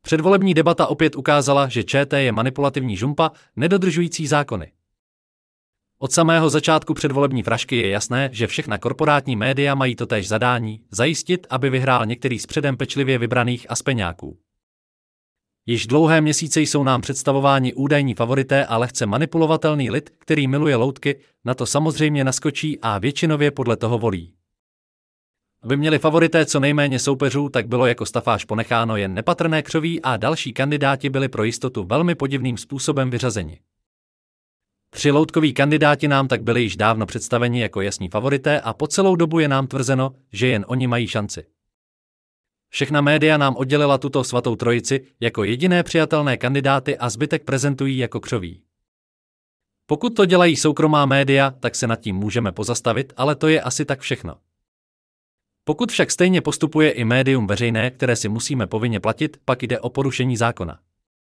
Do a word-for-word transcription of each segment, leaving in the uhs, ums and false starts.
Předvolební debata opět ukázala, že ČT je manipulativní žumpa, nedodržující zákony. Od samého začátku předvolební frašky je jasné, že všechna korporátní média mají totéž zadání zajistit, aby vyhrál některý z předem pečlivě vybraných aspeňáků. Již dlouhé měsíce jsou nám představováni údajní favorité a lehce manipulovatelný lid, který miluje loutky, na to samozřejmě naskočí a většinově podle toho volí. Aby měli favorité co nejméně soupeřů, tak bylo jako stafáž ponecháno jen nepatrné křoví a další kandidáti byli pro jistotu velmi podivným způsobem vyřazeni. Tři loutkoví kandidáti nám tak byli již dávno představeni jako jasní favorité a po celou dobu je nám tvrzeno, že jen oni mají šanci. Všechna média nám oddělila tuto svatou trojici jako jediné přijatelné kandidáty a zbytek prezentují jako křoví. Pokud to dělají soukromá média, tak se nad tím můžeme pozastavit, ale to je asi tak všechno. Pokud však stejně postupuje i médium veřejné, které si musíme povinně platit, pak jde o porušení zákona.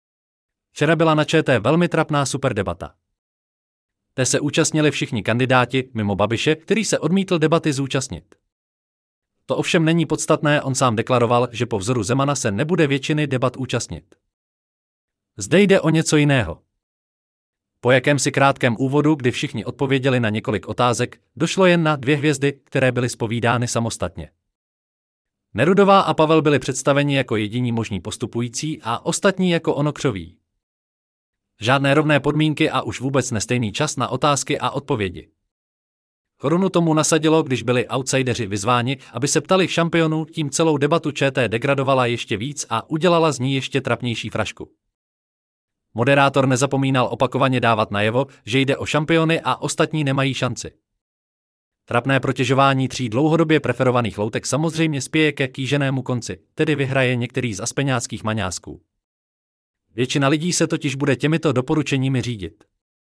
Včera byla na ČT velmi trapná superdebata. Té se účastnili všichni kandidáti, mimo Babiše, který se odmítl debaty zúčastnit. To ovšem není podstatné, on sám deklaroval, že po vzoru Zemana se nebude většiny debat účastnit. Zde jde o něco jiného. Po jakémsi krátkém úvodu, kdy všichni odpověděli na několik otázek, došlo jen na dvě hvězdy, které byly zpovídány samostatně. Nerudová a Pavel byli představeni jako jediní možní postupující a ostatní jako ono křoví. Žádné rovné podmínky a už vůbec nestejný čas na otázky a odpovědi. Korunu tomu nasadilo, když byli outsideři vyzváni, aby se ptali šampionů, tím celou debatu ČT degradovala ještě víc a udělala z ní ještě trapnější frašku. Moderátor nezapomínal opakovaně dávat najevo, že jde o šampiony a ostatní nemají šanci. Trapné protěžování tří dlouhodobě preferovaných loutek samozřejmě spěje ke kýženému konci, tedy vyhraje některý z aspeňáckých maňásků. Většina lidí se totiž bude těmito doporučeními řídit.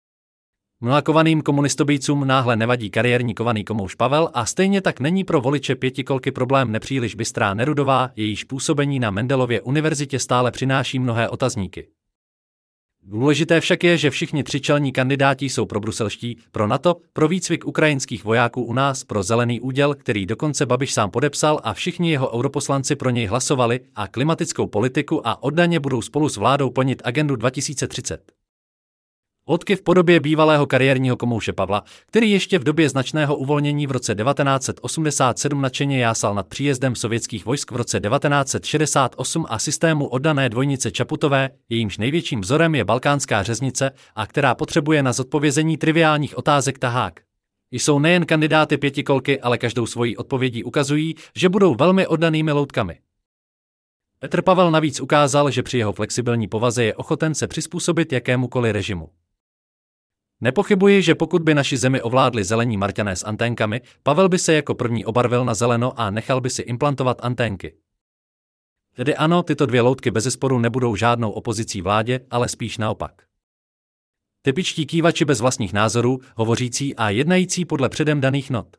Mnoha kovaným komunistobijcům náhle nevadí kariérní kovaný komouš Pavel a stejně tak není pro voliče pětikolky problém nepříliš bystrá Nerudová, jejíž působení na Mendelově univerzitě stále přináší mnohé otazníky. Důležité však je, že všichni tři čelní kandidáti jsou probruselští, pro NATO, pro výcvik ukrajinských vojáků u nás, pro zelený úděl, který dokonce Babiš sám podepsal a všichni jeho europoslanci pro něj hlasovali, a klimatickou politiku a oddaně budou spolu s vládou plnit agendu dva tisíce třicet. Odky v podobě bývalého kariérního komouše Pavla, který ještě v době značného uvolnění v roce devatenáct set osmdesát sedm nadšeně jásal nad příjezdem sovětských vojsk v roce devatenáct set šedesát osm a systému oddané dvojnice Čaputové, jejímž největším vzorem je balkánská řeznice a která potřebuje na zodpovězení triviálních otázek tahák. Jsou nejen kandidáty pětikolky, ale každou svojí odpovědí ukazují, že budou velmi oddanými loutkami. Petr Pavel navíc ukázal, že při jeho flexibilní povaze je ochoten se přizpůsobit jakémukoliv režimu. Nepochybuji, že pokud by naši zemi ovládli zelení Marťané s anténkami, Pavel by se jako první obarvil na zeleno a nechal by si implantovat anténky. Tedy ano, tyto dvě loutky bezesporu nebudou žádnou opozicí vládě, ale spíš naopak. Typičtí kývači bez vlastních názorů, hovořící a jednající podle předem daných not.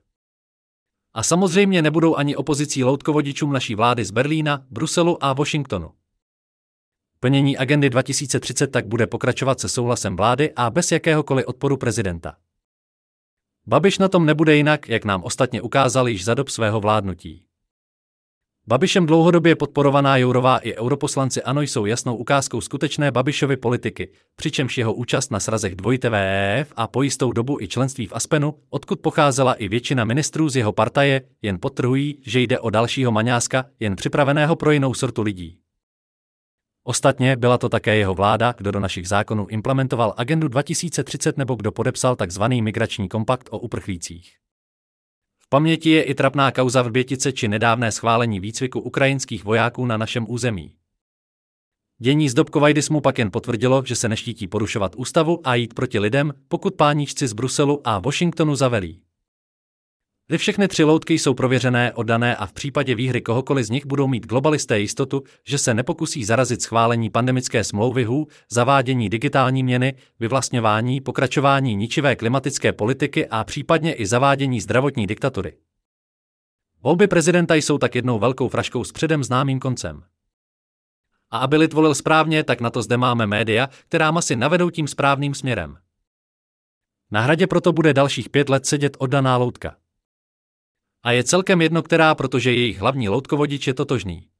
A samozřejmě nebudou ani opozicí loutkovodičům naší vlády z Berlína, Bruselu a Washingtonu. Plnění agendy dva tisíce třicet tak bude pokračovat se souhlasem vlády a bez jakéhokoliv odporu prezidenta. Babiš na tom nebude jinak, jak nám ostatně ukázal již za dob svého vládnutí. Babišem dlouhodobě podporovaná Jourová i europoslanci ANO jsou jasnou ukázkou skutečné Babišovy politiky, přičemž jeho účast na srazech dvojité V E F a po jistou dobu i členství v Aspenu, odkud pocházela i většina ministrů z jeho partaje, jen podtrhují, že jde o dalšího maňáska, jen připraveného pro jinou sortu lidí. Ostatně byla to také jeho vláda, kdo do našich zákonů implementoval agendu dva tisíce třicet nebo kdo podepsal takzvaný migrační kompakt o uprchlících. V paměti je i trapná kauza Vrbětice či nedávné schválení výcviku ukrajinských vojáků na našem území. Dění z dob covidismu pak jen potvrdilo, že se neštítí porušovat ústavu a jít proti lidem, pokud páníčci z Bruselu a Washingtonu zavelí. Kdy všechny tři loutky jsou prověřené, oddané a v případě výhry kohokoliv z nich budou mít globalisté jistotu, že se nepokusí zarazit schválení pandemické smlouvy H U, zavádění digitální měny, vyvlastňování, pokračování ničivé klimatické politiky a případně i zavádění zdravotní diktatury. Volby prezidenta jsou tak jednou velkou fraškou s předem známým koncem. A aby lid volil správně, tak na to zde máme média, která masy navedou tím správným směrem. Na Hradě proto bude dalších pět let sedět oddaná loutka. A je celkem jedno která, protože jejich hlavní loutkovodič je totožný.